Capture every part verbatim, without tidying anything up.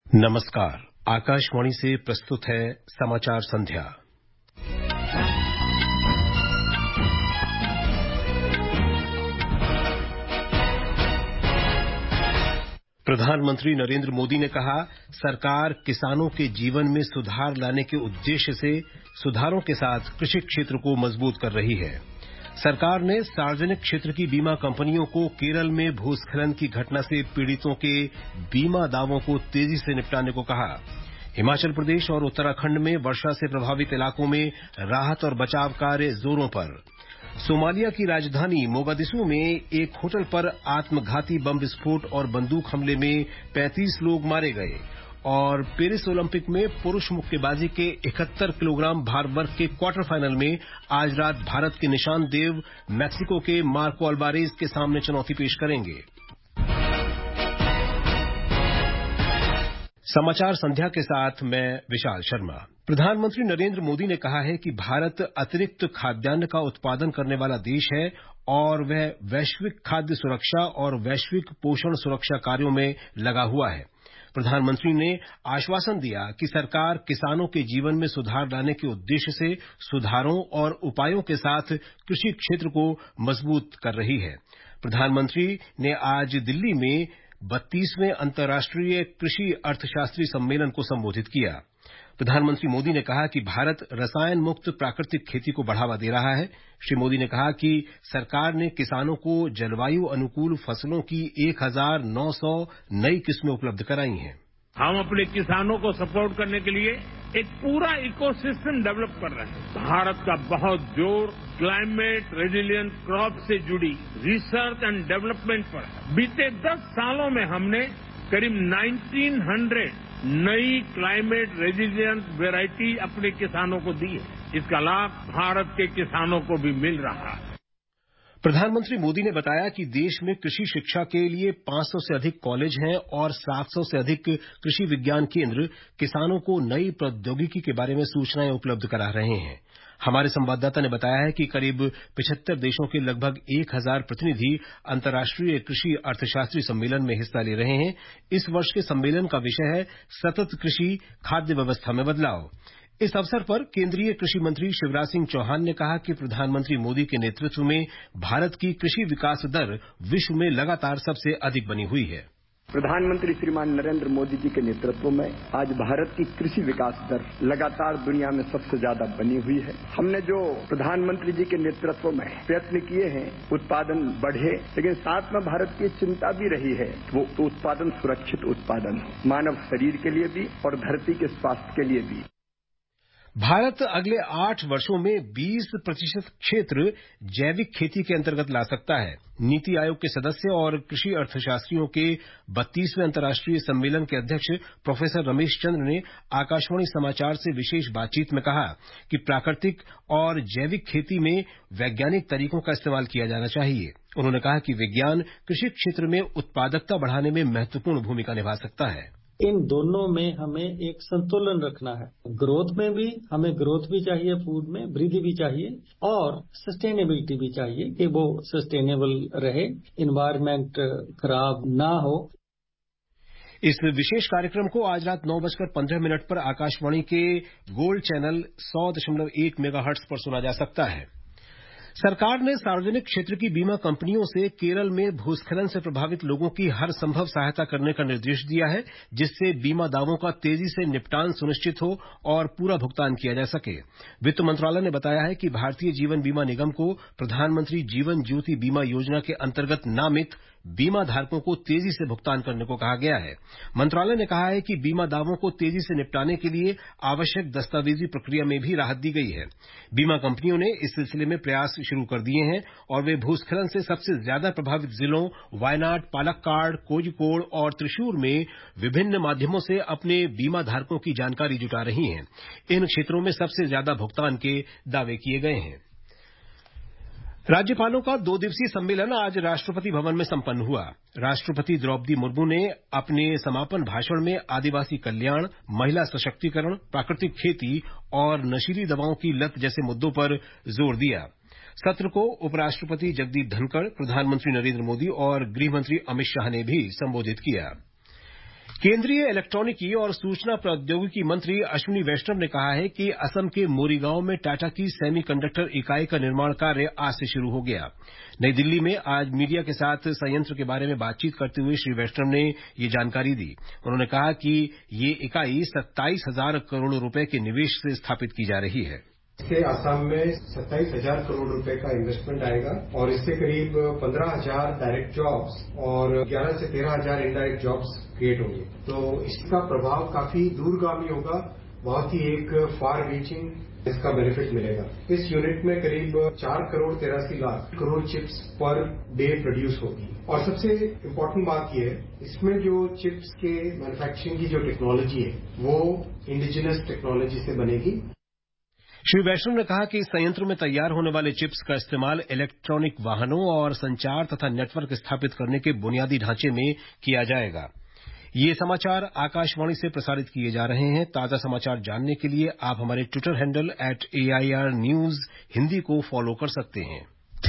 नमस्कार। आकाशवाणी से प्रस्तुत है समाचार संध्या। प्रधानमंत्री नरेंद्र मोदी ने कहा, सरकार किसानों के जीवन में सुधार लाने के उद्देश्य से सुधारों के साथ कृषि क्षेत्र को मजबूत कर रही है। सरकार ने सार्वजनिक क्षेत्र की बीमा कंपनियों को केरल में भूस्खलन की घटना से पीड़ितों के बीमा दावों को तेजी से निपटाने को कहा। हिमाचल प्रदेश और उत्तराखंड में वर्षा से प्रभावित इलाकों में राहत और बचाव कार्य जोरों पर। सोमालिया की राजधानी मोगादिशु में एक होटल पर आत्मघाती बम विस्फोट और बंदूक हमले में पैंतीस लोग मारे गए। और पेरिस ओलंपिक में पुरुष मुक्केबाजी के इकहत्तर किलोग्राम भार वर्ग के क्वार्टर फाइनल में आज रात भारत के निशांत देव मैक्सिको के मार्को अल्वारेज के सामने चुनौती पेश करेंगे। समाचार संध्या के साथ मैं विशाल शर्मा। प्रधानमंत्री नरेंद्र मोदी ने कहा है कि भारत अतिरिक्त खाद्यान्न का उत्पादन करने वाला देश है और वह वैश्विक खाद्य सुरक्षा और वैश्विक पोषण सुरक्षा कार्यों में लगा हुआ है। प्रधानमंत्री ने आश्वासन दिया कि सरकार किसानों के जीवन में सुधार लाने के उद्देश्य से सुधारों और उपायों के साथ कृषि क्षेत्र को मजबूत कर रही है। प्रधानमंत्री ने आज दिल्ली में बत्तीसवें अंतर्राष्ट्रीय कृषि अर्थशास्त्री सम्मेलन को संबोधित किया। प्रधानमंत्री मोदी ने कहा कि भारत रसायन मुक्त प्राकृतिक खेती को बढ़ावा दे रहा है। श्री मोदी ने कहा कि सरकार ने किसानों को जलवायु अनुकूल फसलों की एक हज़ार नौ सौ नई किस्में उपलब्ध कराई हैं। हम अपने किसानों को सपोर्ट करने के लिए एक पूरा इकोसिस्टम डेवलप कर रहे हैं। भारत का बहुत जोर क्लाइमेट रेजिलिएंट क्रॉप से जुड़ी रिसर्च एंड डेवलपमेंट पर है। बीते दस सालों में हमने करीब उन्नीस सौ नई क्लाइमेट रेजिलिएंट वैरायटी अपने किसानों को दी है। इसका लाभ भारत के किसानों को भी मिल रहा है। प्रधानमंत्री मोदी ने बताया कि देश में कृषि शिक्षा के लिए पाँच सौ से अधिक कॉलेज हैं और सात सौ से अधिक कृषि विज्ञान केंद्र किसानों को नई प्रौद्योगिकी के बारे में सूचनाएं उपलब्ध करा रहे हैं। हमारे संवाददाता ने बताया है कि करीब पचहत्तर देशों के लगभग एक हज़ार प्रतिनिधि अंतर्राष्ट्रीय कृषि अर्थशास्त्री सम्मेलन में हिस्सा ले रहे हैं। इस वर्ष के सम्मेलन का विषय है सतत कृषि, खाद्य व्यवस्था में बदलाव। इस अवसर पर केंद्रीय कृषि मंत्री शिवराज सिंह चौहान ने कहा कि प्रधानमंत्री मोदी के नेतृत्व में भारत की कृषि विकास दर विश्व में लगातार सबसे अधिक बनी हुई है। प्रधानमंत्री श्रीमान नरेंद्र मोदी जी के नेतृत्व में आज भारत की कृषि विकास दर लगातार दुनिया में सबसे ज्यादा बनी हुई है। हमने जो प्रधानमंत्री जी के नेतृत्व में प्रयत्न किए हैं, उत्पादन बढ़े, लेकिन साथ में भारत की चिंता भी रही है वो उत्पादन सुरक्षित उत्पादन हो, मानव शरीर के लिए भी और धरती के स्वास्थ्य के लिए भी। भारत अगले आठ वर्षों में बीस प्रतिशत क्षेत्र जैविक खेती के अंतर्गत ला सकता है। नीति आयोग के सदस्य और कृषि अर्थशास्त्रियों के बत्तीसवें अंतर्राष्ट्रीय सम्मेलन के अध्यक्ष प्रोफेसर रमेश चंद्र ने आकाशवाणी समाचार से विशेष बातचीत में कहा कि प्राकृतिक और जैविक खेती में वैज्ञानिक तरीकों का इस्तेमाल किया जाना चाहिए। उन्होंने कहा कि विज्ञान कृषि क्षेत्र में उत्पादकता बढ़ाने में महत्वपूर्ण भूमिका निभा सकता है। इन दोनों में हमें एक संतुलन रखना है। ग्रोथ में भी हमें ग्रोथ भी चाहिए, फूड में वृद्धि भी चाहिए और सस्टेनेबिलिटी भी चाहिए कि वो सस्टेनेबल रहे, एनवायरनमेंट खराब ना हो। इस विशेष कार्यक्रम को आज रात नौ बजकर पंद्रह मिनट पर आकाशवाणी के गोल्ड चैनल सौ दशमलव एक मेगाहर्ट्ज पर सुना जा सकता है। सरकार ने सार्वजनिक क्षेत्र की बीमा कंपनियों से केरल में भूस्खलन से प्रभावित लोगों की हर संभव सहायता करने का निर्देश दिया है, जिससे बीमा दावों का तेजी से निपटान सुनिश्चित हो और पूरा भुगतान किया जा सके। वित्त मंत्रालय ने बताया है कि भारतीय जीवन बीमा निगम को प्रधानमंत्री जीवन ज्योति बीमा योजना के अंतर्गत नामित बीमा धारकों को तेजी से भुगतान करने को कहा गया है। मंत्रालय ने कहा है कि बीमा दावों को तेजी से निपटाने के लिए आवश्यक दस्तावेजी प्रक्रिया में भी राहत दी गई है। बीमा कंपनियों ने इस सिलसिले में प्रयास शुरू कर दिए हैं और वे भूस्खलन से सबसे ज्यादा प्रभावित जिलों वायनाड, पालक्काड, कोझिकोड और त्रिशूर में विभिन्न माध्यमों से अपने बीमा धारकों की जानकारी जुटा रही हैं। इन क्षेत्रों में सबसे ज्यादा भुगतान के दावे किए गए हैं। राज्यपालों का दो दिवसीय सम्मेलन आज राष्ट्रपति भवन में संपन्न हुआ। राष्ट्रपति द्रौपदी मुर्मू ने अपने समापन भाषण में आदिवासी कल्याण, महिला सशक्तिकरण, प्राकृतिक खेती और नशीली दवाओं की लत जैसे मुद्दों पर जोर दिया। सत्र को उपराष्ट्रपति जगदीप धनखड़, प्रधानमंत्री नरेंद्र मोदी और गृहमंत्री अमित शाह ने भी संबोधित किया। केंद्रीय इलेक्ट्रॉनिकी और सूचना प्रौद्योगिकी मंत्री अश्विनी वैष्णव ने कहा है कि असम के मोरीगांव में टाटा की सेमीकंडक्टर इकाई का निर्माण कार्य आज से शुरू हो गया। नई दिल्ली में आज मीडिया के साथ संयंत्र के बारे में बातचीत करते हुए श्री वैष्णव ने ये जानकारी दी। उन्होंने कहा कि ये इकाई सत्ताईस हजार करोड़ रुपए के निवेश से स्थापित की जा रही है। इससे असम में सत्ताईस हजार करोड़ रुपए का इन्वेस्टमेंट आएगा और इससे करीब पंद्रह हजार डायरेक्ट जॉब्स और ग्यारह से तेरह हजार इनडायरेक्ट जॉब्स क्रिएट होंगे। तो इसका प्रभाव काफी दूरगामी होगा, बहुत ही एक फार रीचिंग इसका बेनिफिट मिलेगा। इस यूनिट में करीब चार करोड़ तिरासी lakh crore chips per day produce होगी। और सबसे इम्पोर्टेंट बात यह है, इसमें जो चिप्स के मैन्युफैक्चरिंग की जो टेक्नोलॉजी है वो इंडिजिनस टेक्नोलॉजी से बनेगी। श्री वैष्णव ने कहा कि इस संयंत्र में तैयार होने वाले चिप्स का इस्तेमाल इलेक्ट्रॉनिक वाहनों और संचार तथा नेटवर्क स्थापित करने के बुनियादी ढांचे में किया जाएगा। ये समाचार आकाशवाणी से प्रसारित किए जा रहे हैं। ताजा समाचार जानने के लिए आप हमारे Twitter handle at AIR news Hindi को फॉलो कर सकते हैं।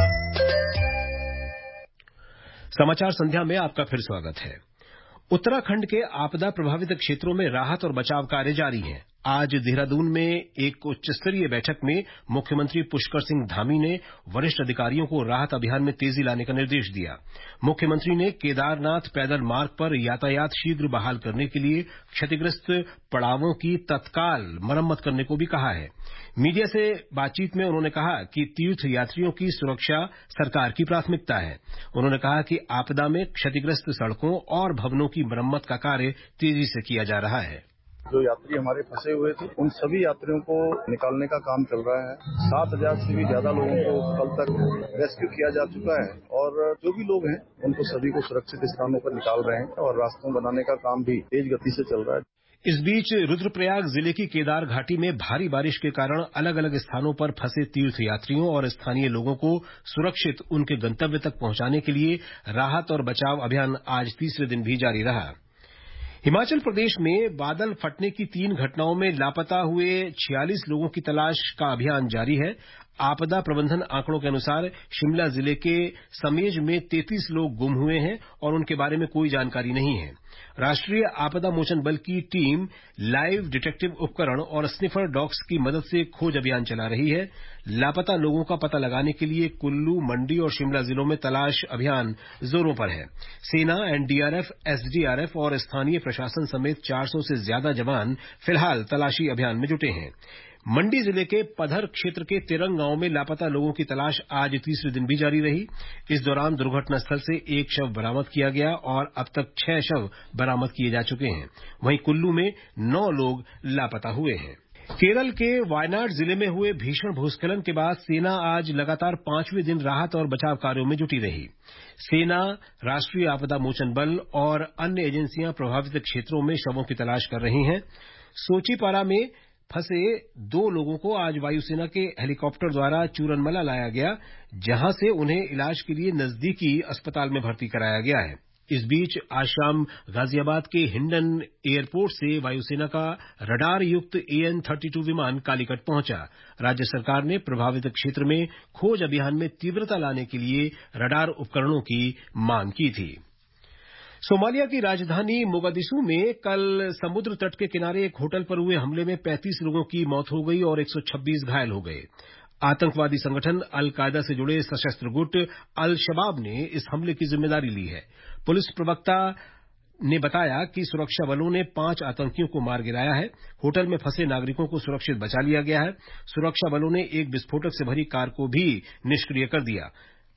समाचार संध्या में आपका फिर स्वागत है। उत्तराखंड के आपदा प्रभावित क्षेत्रों में राहत और बचाव कार्य जारी है। आज देहरादून में एक उच्च स्तरीय बैठक में मुख्यमंत्री पुष्कर सिंह धामी ने वरिष्ठ अधिकारियों को राहत अभियान में तेजी लाने का निर्देश दिया। मुख्यमंत्री ने केदारनाथ पैदल मार्ग पर यातायात शीघ्र बहाल करने के लिए क्षतिग्रस्त पड़ावों की तत्काल मरम्मत करने को भी कहा है। मीडिया से बातचीत में उन्होंने कहा कि तीर्थ यात्रियों की सुरक्षा सरकार की प्राथमिकता है। उन्होंने कहा कि आपदा में क्षतिग्रस्त सड़कों और भवनों की मरम्मत का कार्य तेजी से किया जा रहा है। जो यात्री हमारे फंसे हुए थे उन सभी यात्रियों को निकालने का काम चल रहा है। सात हजार से भी ज्यादा लोगों को कल तक रेस्क्यू किया जा चुका है और जो भी लोग हैं उनको सभी को सुरक्षित स्थानों पर निकाल रहे हैं और रास्तों बनाने का काम भी तेज गति से चल रहा है। इस बीच रुद्रप्रयाग जिले की केदार घाटी में भारी बारिश के कारण अलग अलग स्थानों पर फंसे तीर्थ यात्रियों और स्थानीय लोगों को सुरक्षित उनके गंतव्य तक पहुंचाने के लिए राहत और बचाव अभियान आज तीसरे दिन भी जारी रहा। हिमाचल प्रदेश में बादल फटने की तीन घटनाओं में लापता हुए छियालीस लोगों की तलाश का अभियान जारी है। आपदा प्रबंधन आंकड़ों के अनुसार शिमला जिले के समेज में तैंतीस लोग गुम हुए हैं और उनके बारे में कोई जानकारी नहीं है। राष्ट्रीय आपदा मोचन बल की टीम लाइव डिटेक्टिव उपकरण और स्निफर डॉग्स की मदद से खोज अभियान चला रही है। लापता लोगों का पता लगाने के लिए कुल्लू, मंडी और शिमला जिलों में तलाश अभियान जोरों पर है। सेना, एनडीआरएफ, एसडीआरएफ और स्थानीय प्रशासन समेत चार सौ से ज्यादा जवान फिलहाल तलाशी अभियान में जुटे हैं। मंडी जिले के पधर क्षेत्र के तिरंग गांव में लापता लोगों की तलाश आज तीसरे दिन भी जारी रही। इस दौरान दुर्घटना स्थल से एक शव बरामद किया गया और अब तक छह शव बरामद किए जा चुके हैं। वहीं कुल्लू में नौ लोग लापता हुए हैं। केरल के वायनाड जिले में हुए भीषण भूस्खलन के बाद सेना आज लगातार पांचवें दिन राहत और बचाव कार्यों में जुटी रही। सेना, राष्ट्रीय आपदा मोचन बल और अन्य एजेंसियां प्रभावित क्षेत्रों में शवों की तलाश कर रही हैं। सोचीपारा में फंसे दो लोगों को आज वायुसेना के हेलीकॉप्टर द्वारा चूरनमला लाया गया, जहां से उन्हें इलाज के लिए नजदीकी अस्पताल में भर्ती कराया गया है। इस बीच आज शाम गाजियाबाद के हिंडन एयरपोर्ट से वायुसेना का रडार युक्त एएन थर्टी टू विमान कालीकट पहुंचा। राज्य सरकार ने प्रभावित क्षेत्र में खोज अभियान में तीव्रता लाने के लिए रडार उपकरणों की मांग की थी। सोमालिया की राजधानी मोगादिशु में कल समुद्र तट के किनारे एक होटल पर हुए हमले में पैंतीस लोगों की मौत हो गई और एक सौ छब्बीस घायल हो गए। आतंकवादी संगठन अल कायदा से जुड़े सशस्त्र गुट अल शबाब ने इस हमले की जिम्मेदारी ली है। पुलिस प्रवक्ता ने बताया कि सुरक्षा बलों ने पांच आतंकियों को मार गिराया है। होटल में फंसे नागरिकों को सुरक्षित बचा लिया गया है। सुरक्षा बलों ने एक विस्फोटक से भरी कार को भी निष्क्रिय कर दिया।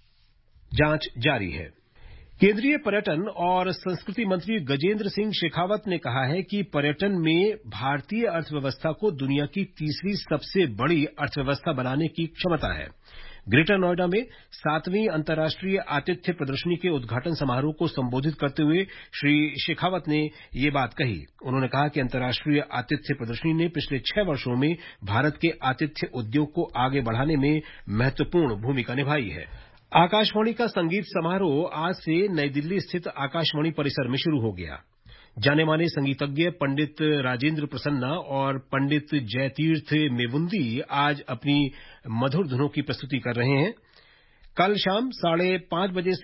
जांच जारी है। केंद्रीय पर्यटन और संस्कृति मंत्री गजेंद्र सिंह शेखावत ने कहा है कि पर्यटन में भारतीय अर्थव्यवस्था को दुनिया की तीसरी सबसे बड़ी अर्थव्यवस्था बनाने की क्षमता है। ग्रेटर नोएडा में सातवीं अंतर्राष्ट्रीय आतिथ्य प्रदर्शनी के उद्घाटन समारोह को संबोधित करते हुए श्री शेखावत ने ये बात कही। उन्होंने कहा कि अंतर्राष्ट्रीय आतिथ्य प्रदर्शनी ने पिछले छह वर्षों में भारत के आतिथ्य उद्योग को आगे बढ़ाने में महत्वपूर्ण भूमिका निभाई है। आकाशवाणी का संगीत समारोह आज से नई दिल्ली स्थित आकाशवाणी परिसर में शुरू हो गया। जाने माने संगीतज्ञ पंडित राजेंद्र प्रसन्ना और पंडित जयतीर्थ मेवुंदी आज अपनी मधुर धुनों की प्रस्तुति कर रहे हैं। कल शाम साढ़े पांच बजे से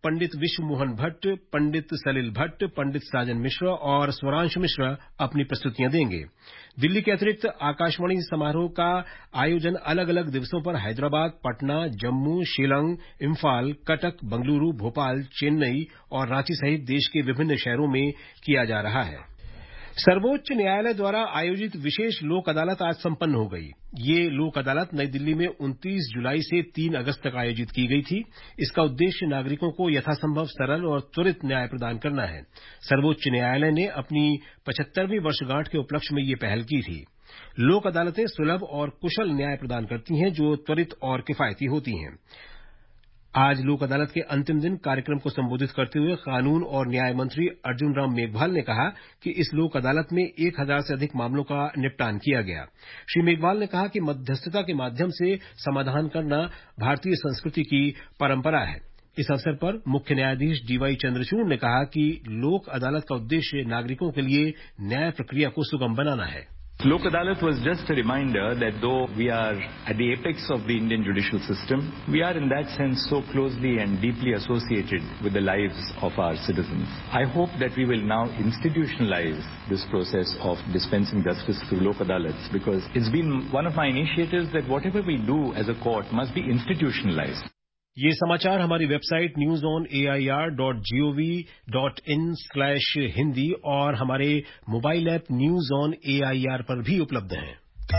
पंडित विश्व मोहन भट्ट, पंडित सलिल भट्ट, पंडित साजन मिश्र और स्वरांश मिश्र अपनी प्रस्तुतियां देंगे। दिल्ली के अतिरिक्त आकाशवाणी समारोह का आयोजन अलग अलग दिवसों पर हैदराबाद, पटना, जम्मू, शिलांग, इम्फाल, कटक, बंगलुरु, भोपाल, चेन्नई और रांची सहित देश के विभिन्न शहरों में किया जा रहा है। सर्वोच्च न्यायालय द्वारा आयोजित विशेष लोक अदालत आज संपन्न हो गई। ये लोक अदालत नई दिल्ली में उनतीस जुलाई से तीन अगस्त तक आयोजित की गई थी। इसका उद्देश्य नागरिकों को यथासंभव सरल और त्वरित न्याय प्रदान करना है। सर्वोच्च न्यायालय ने अपनी पचहत्तरवीं वर्षगांठ के उपलक्ष्य में ये पहल की थी। लोक अदालतें सुलभ और कुशल न्याय प्रदान करती हैं, जो त्वरित और किफायती होती हैं। आज लोक अदालत के अंतिम दिन कार्यक्रम को संबोधित करते हुए कानून और न्याय मंत्री अर्जुन राम मेघवाल ने कहा कि इस लोक अदालत में एक हजार से अधिक मामलों का निपटान किया गया। श्री मेघवाल ने कहा कि मध्यस्थता के माध्यम से समाधान करना भारतीय संस्कृति की परंपरा है। इस अवसर पर मुख्य न्यायाधीश डीवाई चंद्रचूड़ ने कहा कि लोक अदालत का उद्देश्य नागरिकों के लिए न्याय प्रक्रिया को सुगम बनाना है। Lok Adalat was just a reminder that though we are at the apex of the Indian judicial system, we are in that sense so closely and deeply associated with the lives of our citizens. I hope that we will now institutionalize this process of dispensing justice through Lok Adalats, because it's been one of my initiatives that whatever we do as a court must be institutionalized. ये समाचार हमारी website news on A I R dot G O V dot in slash Hindi और हमारे mobile app news on A I R पर भी उपलब्ध हैं।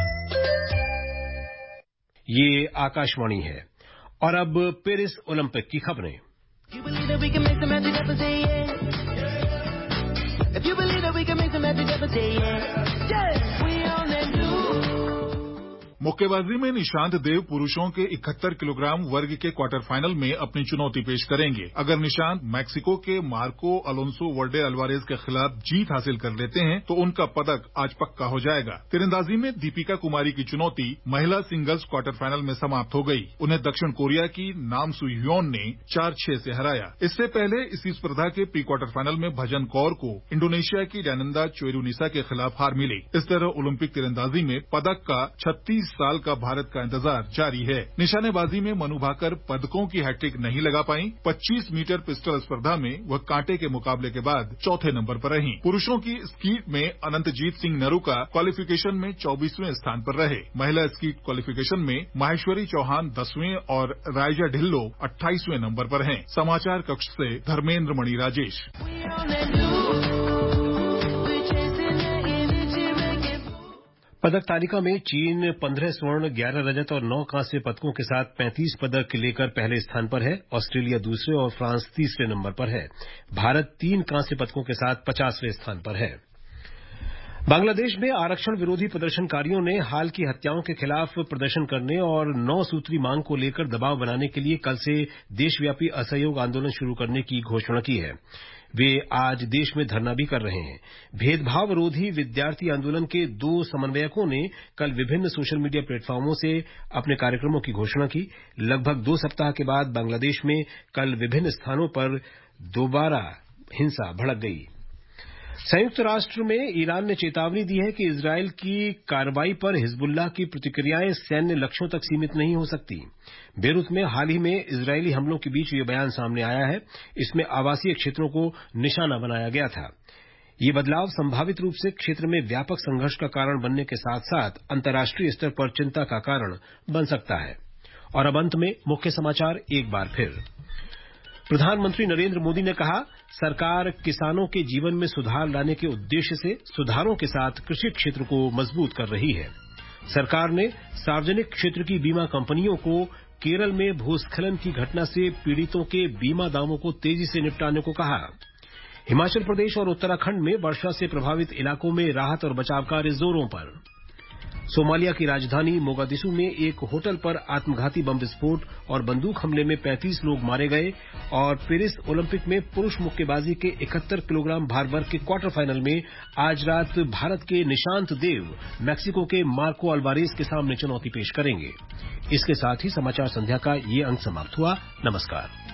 ये आकाशवाणी है और अब पेरिस ओलंपिक की खबरें। मुक्केबाजी में निशांत देव पुरुषों के इकहत्तर किलोग्राम वर्ग के क्वार्टर फाइनल में अपनी चुनौती पेश करेंगे। अगर निशांत मैक्सिको के मार्को अलोंसो वर्डे अल्वारेज के खिलाफ जीत हासिल कर लेते हैं तो उनका पदक आज पक्का हो जाएगा। तीरंदाजी में दीपिका कुमारी की चुनौती महिला सिंगल्स क्वार्टर फाइनल में समाप्त हो गई। उन्हें दक्षिण कोरिया की नाम सू ह्योन ने चार छह से हराया। इससे पहले इसी स्पर्धा के प्री क्वार्टर फाइनल में भजन कौर को इंडोनेशिया की डैनंदा चोइरुनिसा के खिलाफ हार मिली। इस तरह ओलंपिक तीरंदाजी में पदक का छत्तीस साल का भारत का इंतजार जारी है। निशानेबाजी में मनु भाकर पदकों की हैट्रिक नहीं लगा पाई। पच्चीस मीटर पिस्टल स्पर्धा में वह कांटे के मुकाबले के बाद चौथे नंबर पर रहीं। पुरुषों की स्कीट में अनंतजीत सिंह नरूका क्वालिफिकेशन में चौबीसवें स्थान पर रहे। महिला स्कीट क्वालिफिकेशन में माहेश्वरी चौहान दसवें और रायजा ढिल्लो अट्ठाईसवें नंबर पर हैं। समाचार कक्ष से धर्मेंद्र मणि राजेश। पदक तालिका में चीन पंद्रह स्वर्ण, ग्यारह रजत और नौ कांस्य पदकों के साथ पैंतीस पदक लेकर पहले स्थान पर है। ऑस्ट्रेलिया दूसरे और फ्रांस तीसरे नंबर पर है। भारत तीन कांस्य पदकों के साथ पचासवें स्थान पर है। बांग्लादेश में आरक्षण विरोधी प्रदर्शनकारियों ने हाल की हत्याओं के खिलाफ प्रदर्शन करने और नौ सूत्री मांग को लेकर दबाव बनाने के लिए कल से देशव्यापी असहयोग आंदोलन शुरू करने की घोषणा की है। वे आज देश में धरना भी कर रहे हैं। भेदभाव विरोधी विद्यार्थी आंदोलन के दो समन्वयकों ने कल विभिन्न सोशल मीडिया प्लेटफॉर्मों से अपने कार्यक्रमों की घोषणा की। लगभग दो सप्ताह के बाद बांग्लादेश में कल विभिन्न स्थानों पर दोबारा हिंसा भड़क गई। संयुक्त राष्ट्र में ईरान ने चेतावनी दी है कि इजरायल की कार्रवाई पर हिजबुल्लाह की प्रतिक्रियाएं सैन्य लक्ष्यों तक सीमित नहीं हो सकती। बेरूत में हाल ही में इजरायली हमलों के बीच ये बयान सामने आया है। इसमें आवासीय क्षेत्रों को निशाना बनाया गया था। ये बदलाव संभावित रूप से क्षेत्र में व्यापक संघर्ष का कारण बनने के साथ साथ अंतर्राष्ट्रीय स्तर पर चिंता का कारण बन सकता है। और अब अंत में मुख्य समाचार एक बार फिर। प्रधानमंत्री नरेंद्र मोदी ने कहा, सरकार किसानों के जीवन में सुधार लाने के उद्देश्य से सुधारों के साथ कृषि क्षेत्र को मजबूत कर रही है। सरकार ने सार्वजनिक क्षेत्र की बीमा कंपनियों को केरल में भूस्खलन की घटना से पीड़ितों के बीमा दावों को तेजी से निपटाने को कहा। हिमाचल प्रदेश और उत्तराखंड में वर्षा से प्रभावित इलाकों में राहत और बचाव कार्य जोरों पर। सोमालिया की राजधानी मोगादिशु में एक होटल पर आत्मघाती बम विस्फोट और बंदूक हमले में पैंतीस लोग मारे गए। और पेरिस ओलंपिक में पुरुष मुक्केबाजी के इकहत्तर किलोग्राम भार वर्ग के क्वार्टर फाइनल में आज रात भारत के निशांत देव मैक्सिको के मार्को अल्वारेज के सामने चुनौती पेश करेंगे। इसके साथ ही समाचार संध्या का ये अंक समाप्त हुआ। नमस्कार।